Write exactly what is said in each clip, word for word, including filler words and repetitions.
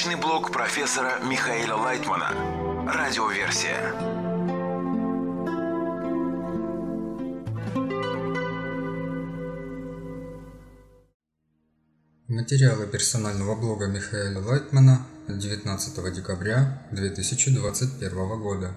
Научный блог профессора Михаила Лайтмана. Радиоверсия. Материалы персонального блога Михаила Лайтмана от девятнадцатого декабря две тысячи двадцать первого года.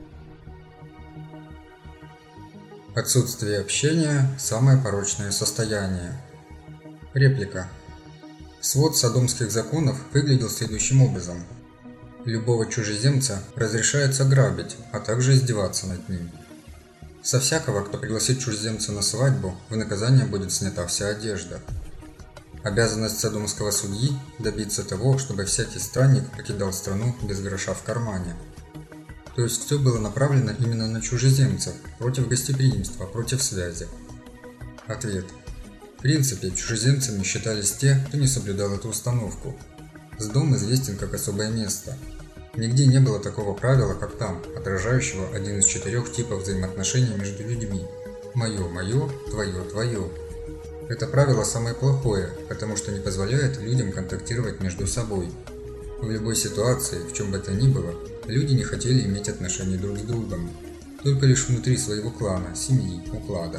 Отсутствие общения – самое порочное состояние. Реплика. Свод содомских законов выглядел следующим образом. Любого чужеземца разрешается грабить, а также издеваться над ним. Со всякого, кто пригласит чужеземца на свадьбу, в наказание будет снята вся одежда. Обязанность содомского судьи – добиться того, чтобы всякий странник покидал страну без гроша в кармане. То есть все было направлено именно на чужеземцев, против гостеприимства, против связи. Ответ. В принципе, чужеземцами считались те, кто не соблюдал эту установку. Сдом известен как особое место. Нигде не было такого правила, как там, отражающего один из четырех типов взаимоотношений между людьми. Мое – мое, твое – твое. Это правило самое плохое, потому что не позволяет людям контактировать между собой. В любой ситуации, в чем бы то ни было, люди не хотели иметь отношения друг с другом, только лишь внутри своего клана, семьи, уклада.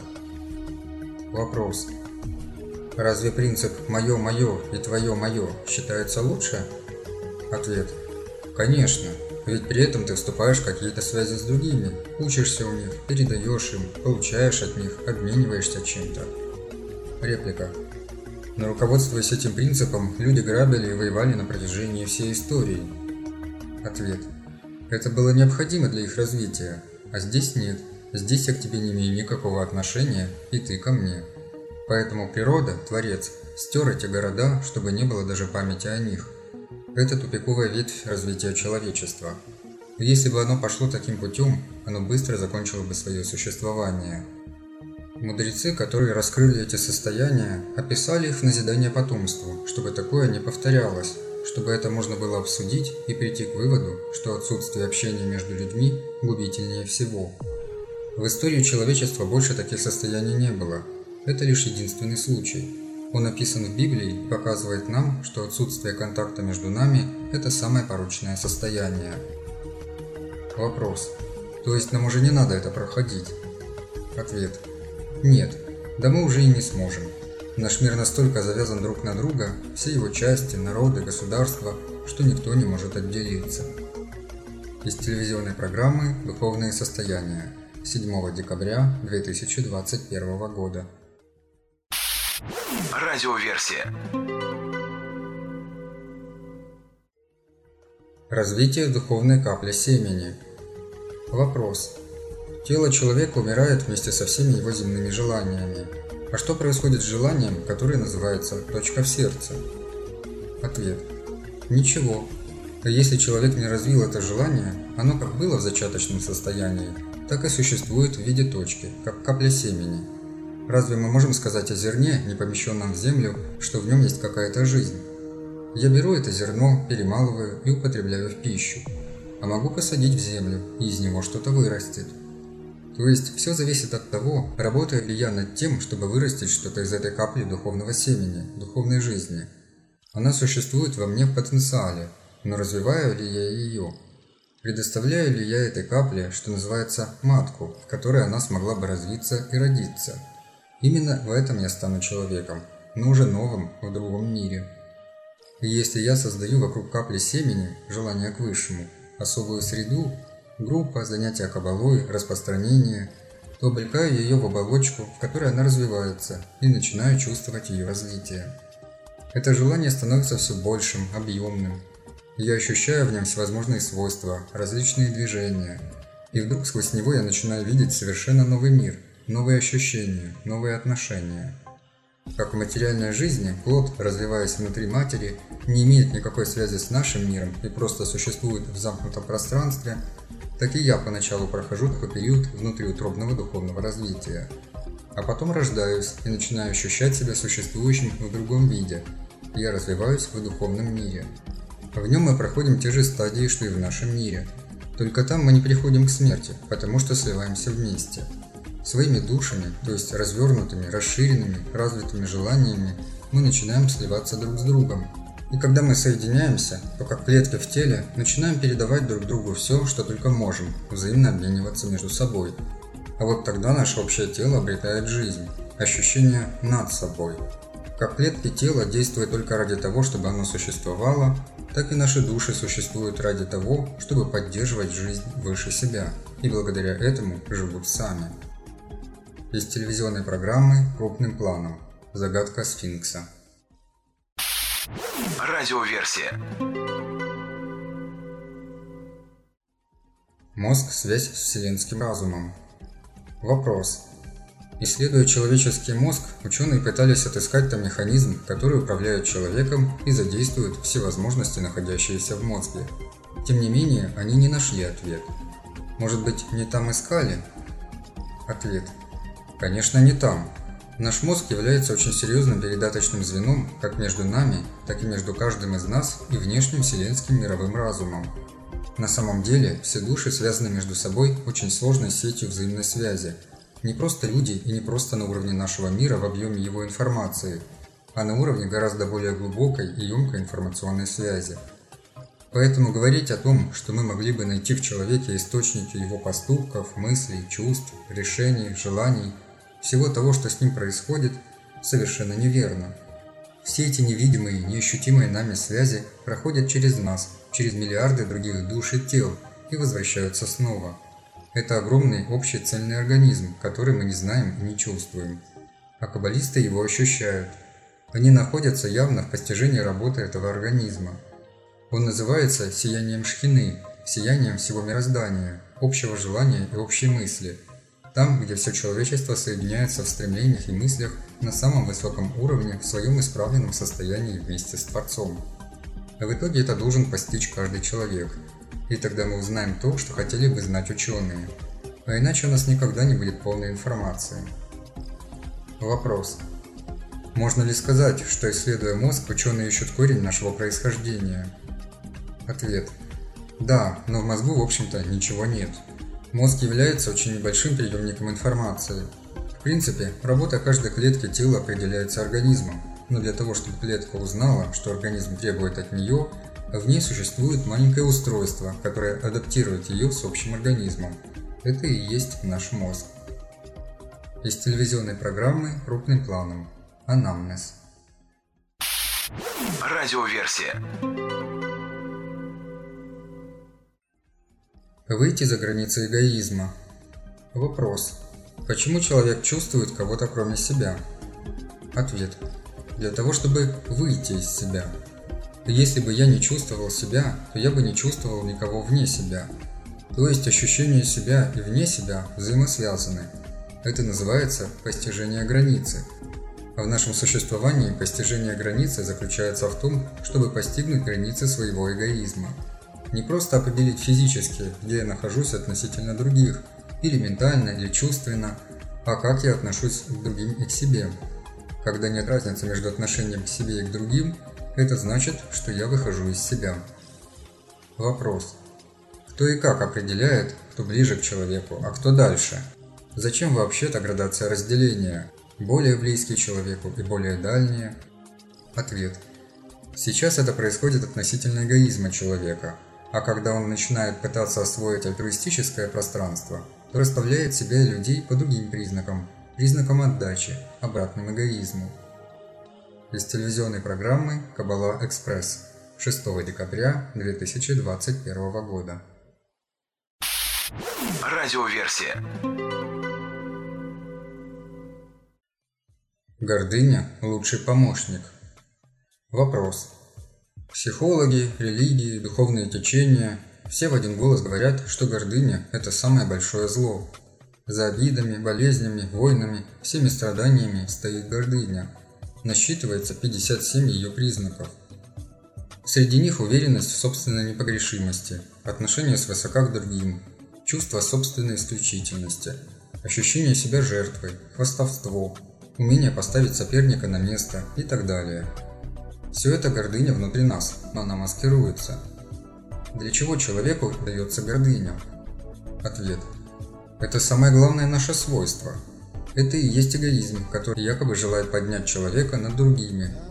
Вопрос. Разве принцип «моё моё» и «твоё моё» считается лучше? Ответ. Конечно, ведь при этом ты вступаешь в какие-то связи с другими, учишься у них, передаешь им, получаешь от них, обмениваешься чем-то. Реплика. Но руководствуясь этим принципом, люди грабили и воевали на протяжении всей истории. Ответ. Это было необходимо для их развития, а здесь нет. Здесь я к тебе не имею никакого отношения, и ты ко мне. Поэтому природа, Творец, стер эти города, чтобы не было даже памяти о них. Это тупиковая ветвь развития человечества. И если бы оно пошло таким путем, оно быстро закончило бы свое существование. Мудрецы, которые раскрыли эти состояния, описали их в назидание потомству, чтобы такое не повторялось, чтобы это можно было обсудить и прийти к выводу, что отсутствие общения между людьми губительнее всего. В истории человечества больше таких состояний не было. Это лишь единственный случай. Он описан в Библии и показывает нам, что отсутствие контакта между нами – это самое порочное состояние. Вопрос. То есть нам уже не надо это проходить? Ответ. Нет, да мы уже и не сможем. Наш мир настолько завязан друг на друга, все его части, народы, государства, что никто не может отделиться. Из телевизионной программы «Духовные состояния» седьмого декабря две тысячи двадцать первого года. Радиоверсия. Развитие духовной капли семени. Вопрос. Тело человека умирает вместе со всеми его земными желаниями. А что происходит с желанием, которое называется «точка в сердце»? Ответ. Ничего. А если человек не развил это желание, оно как было в зачаточном состоянии, так и существует в виде точки, как капля семени. Разве мы можем сказать о зерне, не помещенном в землю, что в нем есть какая-то жизнь? Я беру это зерно, перемалываю и употребляю в пищу. А могу посадить в землю, и из него что-то вырастет. То есть все зависит от того, работаю ли я над тем, чтобы вырастить что-то из этой капли духовного семени, духовной жизни. Она существует во мне в потенциале, но развиваю ли я ее? Предоставляю ли я этой капле, что называется, матку, в которой она смогла бы развиться и родиться? Именно в этом я стану человеком, но уже новым, в другом мире. И если я создаю вокруг капли семени, желание к высшему, особую среду, группа, занятия кабалой, распространение, то облекаю ее в оболочку, в которой она развивается, и начинаю чувствовать ее развитие. Это желание становится все большим, объемным. Я ощущаю в нем всевозможные свойства, различные движения, и вдруг сквозь него я начинаю видеть совершенно новый мир, новые ощущения, новые отношения. Как в материальной жизни, плод, развиваясь внутри матери, не имеет никакой связи с нашим миром и просто существует в замкнутом пространстве, так и я поначалу прохожу такой период внутриутробного духовного развития. А потом рождаюсь и начинаю ощущать себя существующим в другом виде. Я развиваюсь в духовном мире. В нем мы проходим те же стадии, что и в нашем мире. Только там мы не приходим к смерти, потому что сливаемся вместе. Своими душами, то есть развернутыми, расширенными, развитыми желаниями, мы начинаем сливаться друг с другом. И когда мы соединяемся, то как клетки в теле начинаем передавать друг другу все, что только можем, взаимно обмениваться между собой. А вот тогда наше общее тело обретает жизнь, ощущение над собой. Как клетки тела действуют только ради того, чтобы оно существовало, так и наши души существуют ради того, чтобы поддерживать жизнь выше себя, и благодаря этому живут сами. Из телевизионной программы «Крупным планом. Загадка сфинкса». Радиоверсия. Мозг – связь с вселенским разумом. Вопрос. Исследуя человеческий мозг, ученые пытались отыскать там механизм, который управляет человеком и задействует все возможности, находящиеся в мозге. Тем не менее, они не нашли ответ. Может быть, не там искали? Ответ. Конечно, не там. Наш мозг является очень серьезным передаточным звеном как между нами, так и между каждым из нас и внешним вселенским мировым разумом. На самом деле, все души связаны между собой очень сложной сетью взаимной связи. Не просто люди и не просто на уровне нашего мира в объеме его информации, а на уровне гораздо более глубокой и емкой информационной связи. Поэтому говорить о том, что мы могли бы найти в человеке источники его поступков, мыслей, чувств, решений, желаний, всего того, что с ним происходит, совершенно неверно. Все эти невидимые, неощутимые нами связи проходят через нас, через миллиарды других душ и тел и возвращаются снова. Это огромный общий цельный организм, который мы не знаем и не чувствуем. А каббалисты его ощущают. Они находятся явно в постижении работы этого организма. Он называется сиянием Шхины, сиянием всего мироздания, общего желания и общей мысли. Там, где все человечество соединяется в стремлениях и мыслях на самом высоком уровне в своем исправленном состоянии вместе с Творцом. А в итоге это должен постичь каждый человек. И тогда мы узнаем то, что хотели бы знать ученые. А иначе у нас никогда не будет полной информации. Вопрос. Можно ли сказать, что, исследуя мозг, ученые ищут корень нашего происхождения? Ответ. Да, но в мозгу, в общем-то, ничего нет. Мозг является очень небольшим приемником информации. В принципе, работа каждой клетки тела определяется организмом, но для того, чтобы клетка узнала, что организм требует от нее, в ней существует маленькое устройство, которое адаптирует ее с общим организмом. Это и есть наш мозг. Из телевизионной программы «Крупным планом». Анамнез. Радиоверсия. Выйти за границы эгоизма. Вопрос. Почему человек чувствует кого-то кроме себя? Ответ. Для того, чтобы выйти из себя. Если бы я не чувствовал себя, то я бы не чувствовал никого вне себя. То есть ощущение себя и вне себя взаимосвязаны. Это называется постижение границы. А в нашем существовании постижение границы заключается в том, чтобы постигнуть границы своего эгоизма. Не просто определить физически, где я нахожусь относительно других, или ментально, или чувственно, а как я отношусь к другим и к себе. Когда нет разницы между отношением к себе и к другим, это значит, что я выхожу из себя. Вопрос. Кто и как определяет, кто ближе к человеку, а кто дальше? Зачем вообще та градация разделения? Более близкий человеку и более дальние? Ответ. Сейчас это происходит относительно эгоизма человека, а когда он начинает пытаться освоить альтруистическое пространство, то расставляет себя и людей по другим признакам, признакам отдачи, обратным эгоизму. Из телевизионной программы «Каббала Экспресс» шестого декабря две тысячи двадцать первого года. Радиоверсия. Гордыня – лучший помощник. Вопрос. Психологи, религии, духовные течения – все в один голос говорят, что гордыня – это самое большое зло. За обидами, болезнями, войнами, всеми страданиями стоит гордыня. Насчитывается пятьдесят семь ее признаков. Среди них уверенность в собственной непогрешимости, отношение свысока к другим, чувство собственной исключительности, ощущение себя жертвой, хвастовство, умение поставить соперника на место и так далее. Все это гордыня внутри нас, но она маскируется. Для чего человеку дается гордыня? Ответ. Это самое главное наше свойство. Это и есть эгоизм, который якобы желает поднять человека над другими.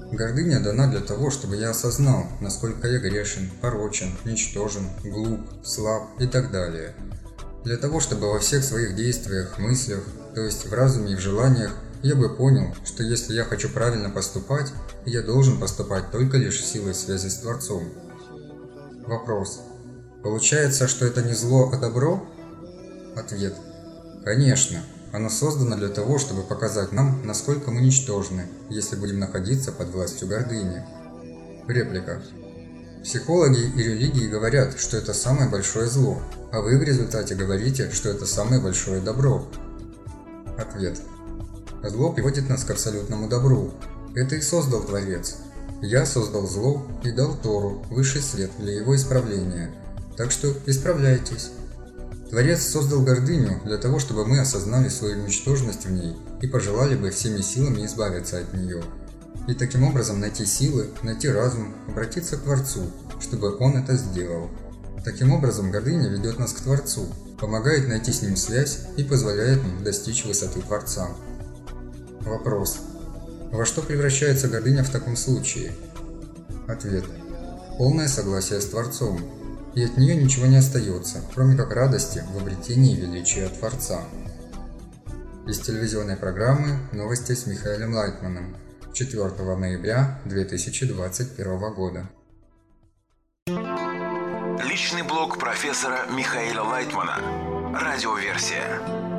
Гордыня дана для того, чтобы я осознал, насколько я грешен, порочен, ничтожен, глуп, слаб и так далее. Для того, чтобы во всех своих действиях, мыслях, то есть в разуме и в желаниях, я бы понял, что если я хочу правильно поступать, я должен поступать только лишь силой связи с Творцом. Вопрос. Получается, что это не зло, а добро? Ответ. Конечно. Оно создано для того, чтобы показать нам, насколько мы ничтожны, если будем находиться под властью гордыни. Реплика. Психологи и религии говорят, что это самое большое зло, а вы в результате говорите, что это самое большое добро. Ответ. Зло приводит нас к абсолютному добру. Это и создал Творец. Я создал зло и дал Тору, высший свет, для его исправления. Так что исправляйтесь. Творец создал гордыню для того, чтобы мы осознали свою ничтожность в ней и пожелали бы всеми силами избавиться от нее. И таким образом найти силы, найти разум, обратиться к Творцу, чтобы Он это сделал. Таким образом, гордыня ведет нас к Творцу, помогает найти с Ним связь и позволяет нам достичь высоты Творца. Вопрос. Во что превращается гордыня в таком случае? Ответ. Полное согласие с Творцом. И от нее ничего не остается, кроме как радости в обретении величия Творца. Из телевизионной программы «Новости с Михаилом Лайтманом» четвёртого ноября две тысячи двадцать первого года. Личный блог профессора Михаила Лайтмана. Радиоверсия.